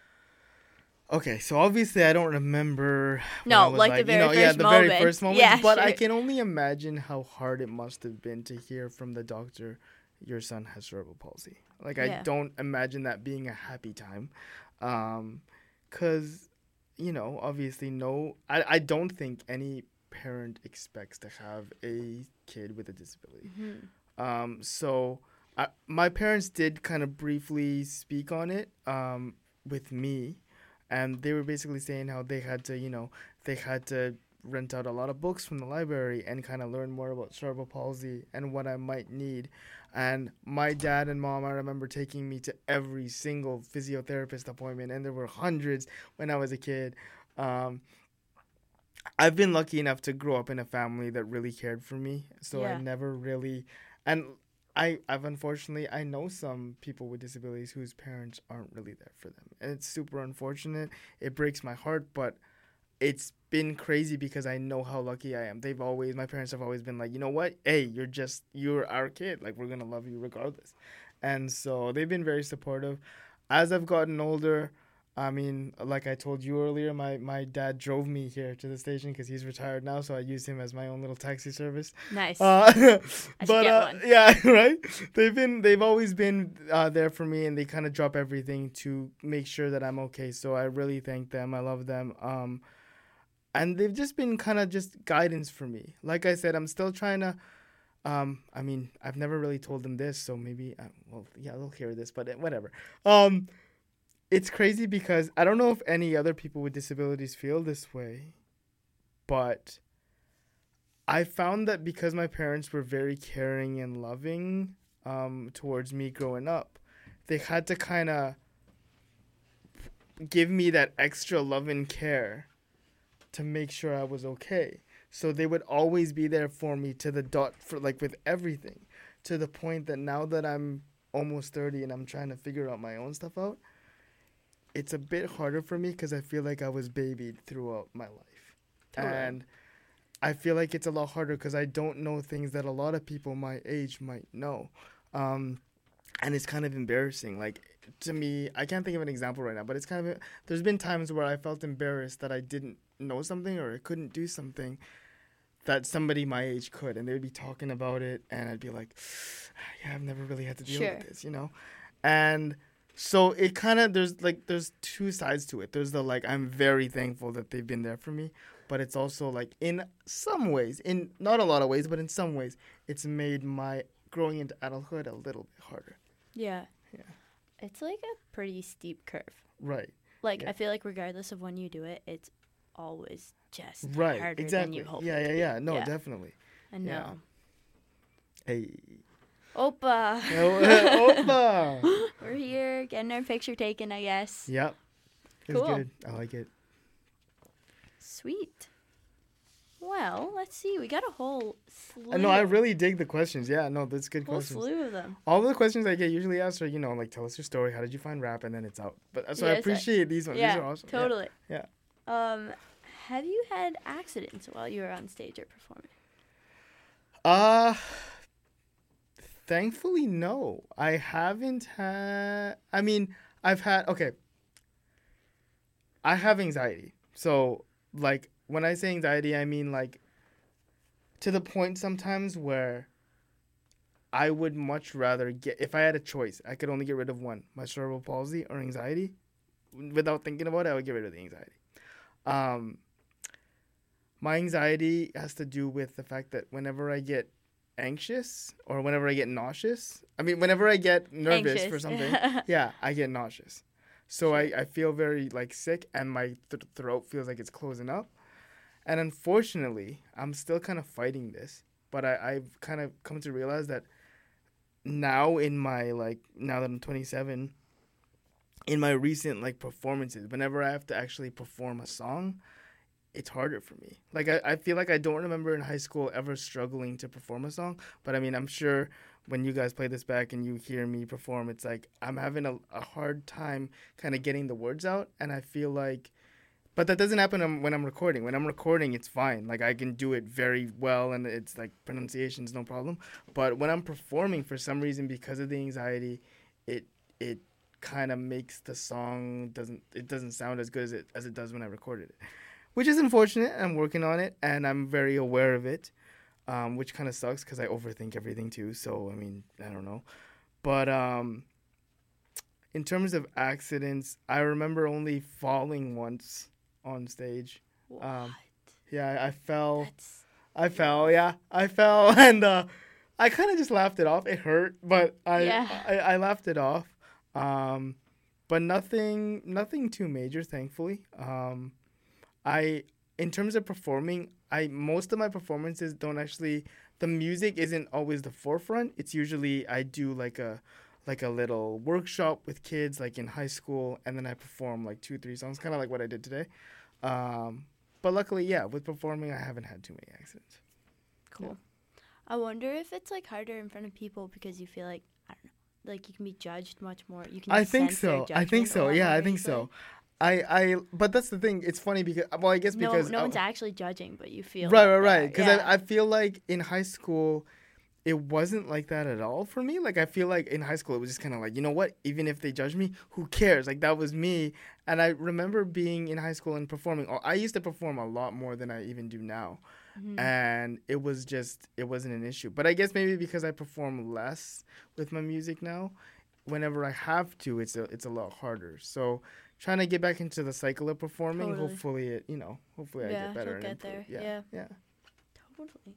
Okay, so obviously I don't remember. when No, I was like the you very know, yeah, first the very moment. first moment. Yeah, but I sure. can only imagine how hard it must have been to hear from the doctor, your son has cerebral palsy. Like I Yeah. don't imagine that being a happy time, um, cause you know obviously no, I I don't think any parent expects to have a kid with a disability. Mm-hmm. Um, so I, my parents did kind of briefly speak on it um, with me, and they were basically saying how they had to, you know, they had to rent out a lot of books from the library and kind of learn more about cerebral palsy and what I might need. And my dad and mom, I remember taking me to every single physiotherapist appointment, and there were hundreds when I was a kid. Um, I've been lucky enough to grow up in a family that really cared for me, so Yeah. I never really, and I, I've unfortunately, I know some people with disabilities whose parents aren't really there for them, and it's super unfortunate. It breaks my heart, but it's been crazy because I know how lucky I am. They've always, my parents have always been like, you know what? Hey, you're just, you're our kid. Like, we're gonna love you regardless. And so they've been very supportive. As I've gotten older, I mean, like I told you earlier, my, my dad drove me here to the station because he's retired now, so I use him as my own little taxi service. Nice. Uh, should but get uh, one. yeah, right. They've been, they've always been uh, there for me, and they kind of drop everything to make sure that I'm okay. So I really thank them. I love them. Um, and they've just been kind of just guidance for me. Like I said, I'm still trying to. Um, I mean, I've never really told them this, so maybe, uh, well, yeah, they'll hear this, but uh, whatever. Um, it's crazy because I don't know if any other people with disabilities feel this way, but I found that because my parents were very caring and loving um, towards me growing up, they had to kind of give me that extra love and care to make sure I was okay. So they would always be there for me to the dot, for like with everything, to the point that now that I'm almost thirty and I'm trying to figure out my own stuff out, it's a bit harder for me because I feel like I was babied throughout my life. Totally. And I feel like it's a lot harder because I don't know things that a lot of people my age might know. Um, and it's kind of embarrassing. Like, to me, I can't think of an example right now, but it's kind of, there's been times where I felt embarrassed that I didn't know something or I couldn't do something that somebody my age could. And they would be talking about it, and I'd be like, yeah, I've never really had to deal Sure. with this, you know? And so it kind of, there's like, there's two sides to it. There's the, like, I'm very thankful that they've been there for me. But it's also, like, in some ways, in not a lot of ways, but in some ways, it's made my growing into adulthood a little bit harder. Yeah. Yeah. It's like a pretty steep curve. Right. Like, Yeah. I feel like regardless of when you do it, it's always just Right. harder Exactly. than you hope. yeah, it yeah, to yeah. be. No, yeah. definitely. I know. Yeah. Hey. Opa. Opa. We're here getting our picture taken, I guess. Yep. It's Cool. good. I like it. Sweet. Well, let's see. We got a whole slew. Uh, no, I really dig the questions. Yeah, no, that's good whole questions. slew of them. All the questions I get usually asked are, you know, like, tell us your story. How did you find rap? And then it's out. But so I Yes, I- appreciate these ones. Yeah, These are awesome. Yeah. totally. Yeah. Um, have you had accidents while you were on stage or performing? Uh, thankfully, no. I haven't had. I mean, I've had. Okay. I have anxiety. So, like, when I say anxiety, I mean, like, to the point sometimes where I would much rather get. If I had a choice, I could only get rid of one: my cerebral palsy or anxiety. Without thinking about it, I would get rid of the anxiety. Um, my anxiety has to do with the fact that whenever I get anxious or whenever I get nauseous, I mean, whenever I get nervous Anxious. for something, yeah, I get nauseous. So I, I feel very, like, sick, and my th- throat feels like it's closing up. And unfortunately, I'm still kind of fighting this, but I, I've kind of come to realize that now in my, like, now that I'm twenty-seven, in my recent, like, performances, whenever I have to actually perform a song, it's harder for me. Like, I, I feel like I don't remember in high school ever struggling to perform a song. But, I mean, I'm sure when you guys play this back and you hear me perform, it's like I'm having a, a hard time kind of getting the words out. And I feel like, but that doesn't happen when I'm recording. When I'm recording, it's fine. Like, I can do it very well, and it's, like, pronunciation's no problem. But when I'm performing, for some reason, because of the anxiety, it it kind of makes the song doesn't it doesn't sound as good as it as it does when I recorded it, which is unfortunate. I'm working on it, and I'm very aware of it, um, which kind of sucks because I overthink everything too. So I mean, I don't know, but um, in terms of accidents, I remember only falling once on stage. What? Um, Yeah, I, I fell. That's I fell. Yeah, I fell, and uh, I kind of just laughed it off. It hurt, but I Yeah. I, I laughed it off. Um, but nothing nothing too major, thankfully. Um, I in terms of performing, I most of my performances don't actually. The music isn't always the forefront. It's usually I do like a like a little workshop with kids, like in high school, and then I perform like two, three songs, kind of like what I did today. Um, but luckily, yeah, with performing, I haven't had too many accidents. cool. I wonder if it's like harder in front of people because you feel like I don't know, like you can be judged much more. You can. I think sense their so. I think judgment a so. lot Yeah, more I think easily. so. I, I, but that's the thing. It's funny because, well, I guess No, because no I- one's actually judging, but you feel right, like right, they right. are. Because Yeah. I, I feel like in high school, it wasn't like that at all for me. Like I feel like in high school, it was just kind of like, you know what? Even if they judge me, who cares? Like that was me. And I remember being in high school and performing. Oh, I used to perform a lot more than I even do now. Mhm. And it was just, it wasn't an issue. But I guess maybe because I perform less with my music now, whenever I have to, it's a, it's a lot harder. So trying to get back into the cycle of performing, Totally. hopefully it, you know, hopefully I Yeah, get better. you'll and get improve. there. Yeah. Yeah. Yeah. Totally.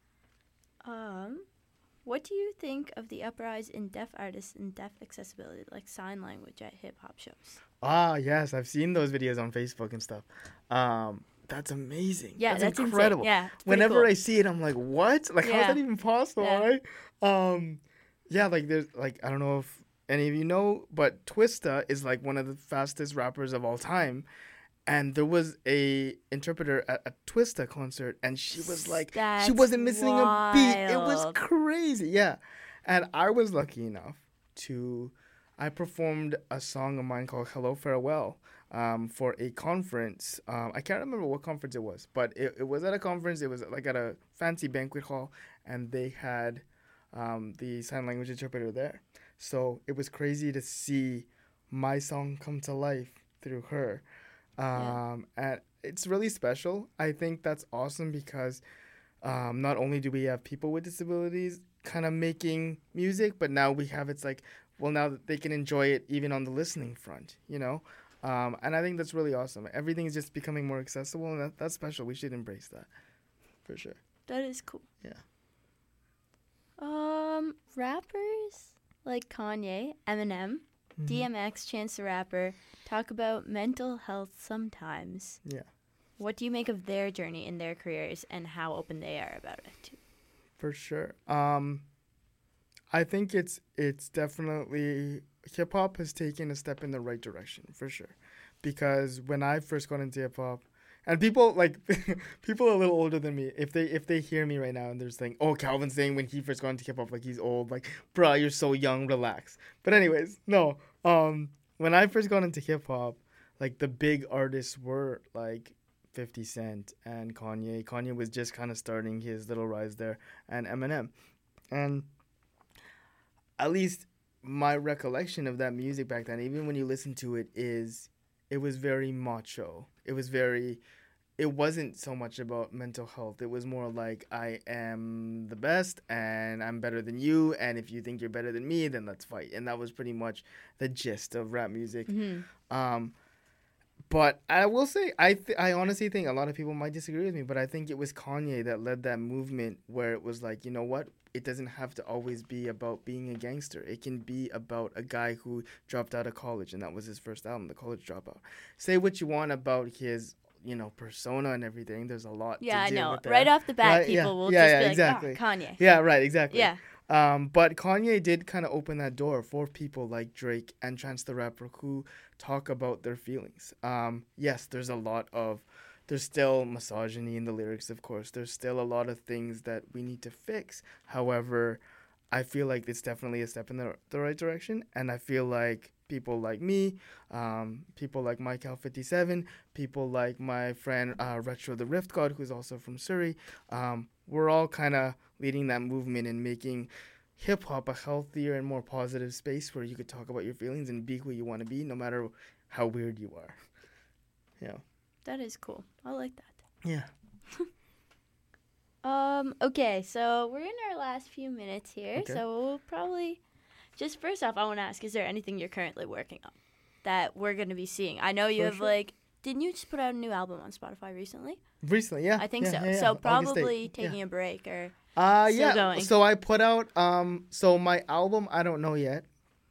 Um, what do you think of the uprise in deaf artists and deaf accessibility, like sign language at hip hop shows? Ah, yes, I've seen those videos on Facebook and stuff. Um, that's amazing. Yeah, that's, that's insane. incredible. Yeah, it's pretty Whenever cool. I see it, I'm like, what? Like, how's Yeah. that even possible? Yeah. Right? Um, yeah, like there's like I don't know if any of you know, but Twista is like one of the fastest rappers of all time. And there was a interpreter at a Twista concert, and she was like, she That's wasn't missing a beat. It was wild. crazy, yeah. And I was lucky enough to, I performed a song of mine called "Hello Farewell" um, for a conference. Um, I can't remember what conference it was, but it, it was at a conference. It was like at a fancy banquet hall, and they had um, the sign language interpreter there. So it was crazy to see my song come to life through her. Um, yeah. And it's really special. I think that's awesome because um, not only do we have people with disabilities kind of making music, but now we have it's like, well, now that they can enjoy it even on the listening front, you know? Um, and I think that's really awesome. Everything is just becoming more accessible, and that, that's special. We should embrace that, for sure. That is cool. Yeah. Um, rappers like Kanye, Eminem, mm-hmm. D M X, Chance the Rapper talk about mental health sometimes. Yeah. What do you make of their journey in their careers and how open they are about it too? For sure. Um, I think it's it's definitely hip hop has taken a step in the right direction for sure, because when I first got into hip hop, and people like people a little older than me, if they if they hear me right now and they're saying, "Oh, Calvin's saying when he first got into hip hop like he's old," like, bruh, you're so young, relax. But anyways, no. Um, when I first got into hip hop, like the big artists were like fifty Cent and Kanye. Kanye was just kind of starting his little rise there, and Eminem. And at least my recollection of that music back then, even when you listen to it, is it was very macho. It was very, it wasn't so much about mental health. It was more like, I am the best and I'm better than you. And if you think you're better than me, then let's fight. And that was pretty much the gist of rap music. Mm-hmm. Um, But I will say, I th- I honestly think a lot of people might disagree with me, but I think it was Kanye that led that movement where it was like, you know what? It doesn't have to always be about being a gangster. It can be about a guy who dropped out of college, and that was his first album, The College Dropout. Say what you want about his, you know, persona and everything. There's a lot yeah, to deal I know. with that. Right off the bat, right? people yeah. will yeah, just yeah, be like, exactly. oh, Kanye. Yeah, right, exactly. Yeah. Um, but Kanye did kind of open that door for people like Drake and Chance the Rapper who talk about their feelings. Um, yes, there's a lot of, there's still misogyny in the lyrics, of course. There's still a lot of things that we need to fix. However, I feel like it's definitely a step in the, the right direction. And I feel like people like me, um, people like Michael fifty-seven, people like my friend uh, Retro the Rift God, who's also from Surrey, um, we're all kind of leading that movement and making hip-hop a healthier and more positive space where you could talk about your feelings and be who you want to be, no matter how weird you are. Yeah. That is cool. I like that. Yeah. um. Okay, so we're in our last few minutes here, Okay. so we'll probably... Just first off, I want to ask, is there anything you're currently working on that we're going to be seeing? I know you For have, sure. like... Didn't you just put out a new album on Spotify recently? Recently, yeah. I think yeah, so. yeah, yeah. So August probably eighth, taking yeah. a break or... Uh, Still yeah. going. So I put out, um, so my album, I don't know yet,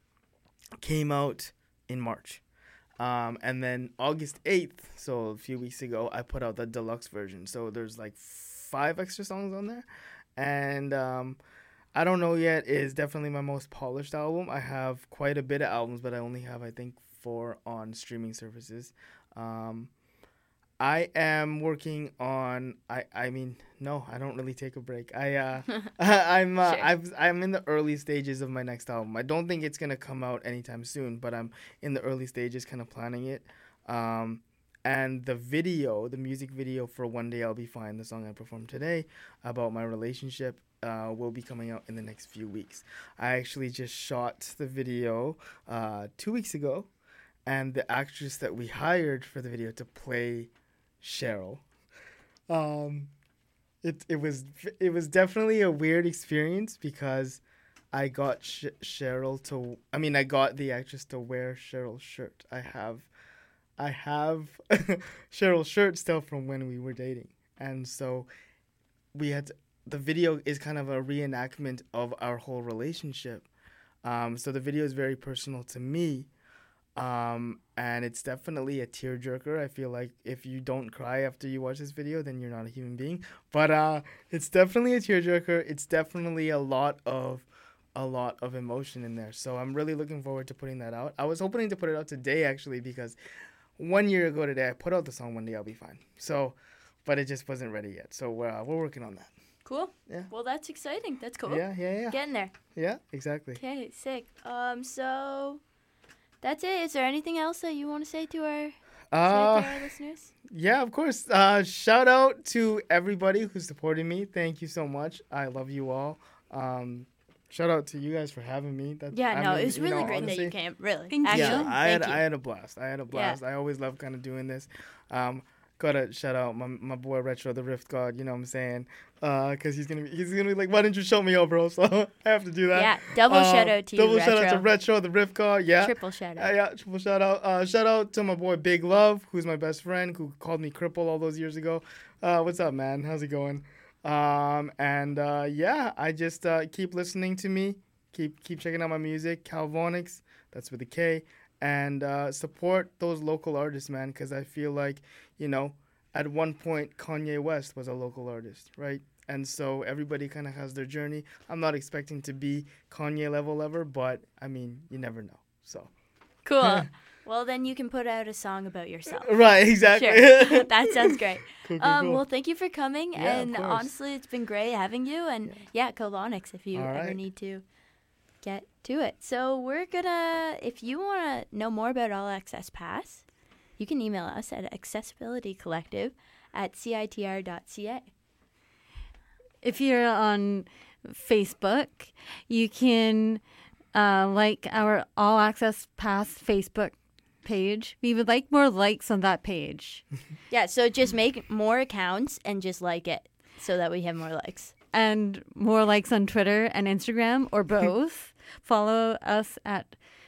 came out in March. Um, and then August eighth, so a few weeks ago, I put out the deluxe version. So there's like five extra songs on there. And um, I don't know yet is definitely my most polished album. I have quite a bit of albums, but I only have, I think, four on streaming services. Um, I am working on. I, I mean, no, I don't really take a break. I uh, I'm uh, Sure. I've, I'm in the early stages of my next album. I don't think it's gonna come out anytime soon, but I'm in the early stages, kind of planning it. Um, and the video, the music video for "One Day I'll Be Fine," the song I performed today about my relationship, uh, will be coming out in the next few weeks. I actually just shot the video uh, two weeks ago, and the actress that we hired for the video to play Cheryl. Um, it it was it was definitely a weird experience because I got Sh- Cheryl to. I mean, I got the actress to wear Cheryl's shirt. I have, I have Cheryl's shirt still from when we were dating, and so we had to, the video is kind of a reenactment of our whole relationship. Um, so the video is very personal to me. Um, and it's definitely a tearjerker. I feel like if you don't cry after you watch this video, then you're not a human being. But uh, it's definitely a tearjerker. It's definitely a lot of a lot of emotion in there. So I'm really looking forward to putting that out. I was hoping to put it out today, actually, because one year ago today, I put out the song One Day I'll Be Fine. So, but it just wasn't ready yet. So uh, we're working on that. Cool. Yeah. Well, that's exciting. That's cool. Yeah, yeah, yeah. Getting there. Yeah, exactly. Okay, sick. Um, so that's it. Is there anything else that you want to say to our, say Uh, to our listeners? Yeah, of course. Uh, shout out to everybody who supported me. Thank you so much. I love you all. Um, shout out to you guys for having me. That's, Yeah, I no, mean, it was you really know, great that you honestly, came. Really. Thank you. Actually, Yeah, I had thank you. I had a blast. I had a blast. I always love kind of doing this. Um, gotta shout out my my boy Retro the Rift God. You know what I'm saying? Uh, cause he's gonna be he's gonna be like, why didn't you show me up, bro? So I have to do that. Yeah, double Um, shout out to you, Double shout out to Retro. Retro the Rift God. Yeah. Triple shout Uh, out. yeah, triple shout out. Uh, shout out to my boy Big Love, who's my best friend, who called me cripple all those years ago. Uh, what's up, man? How's it going? Um, and uh, yeah, I just uh, keep listening to me, keep keep checking out my music, Calvonics, that's with a K, and uh, support those local artists, man, because I feel like, you know, at one point Kanye West was a local artist, right? And so everybody kind of has their journey. I'm not expecting to be Kanye level ever, but I mean, you never know. So. Cool. Well, then you can put out a song about yourself. Right, exactly. Sure. That sounds great. Cool, cool, Um, cool. well, thank you for coming. Yeah, of and course. honestly, it's been great having you. And yeah, Colonics, if you All ever right. need to get to it. So we're going to, if you want to know more about All Access Pass, you can email us at accessibilitycollective at C I T R dot C A. If you're on Facebook, you can uh, like our All Access Pass Facebook page. We would like more likes on that page. Yeah, so just make more accounts and just like it so that we have more likes. And more likes on Twitter and Instagram, or both. Follow us at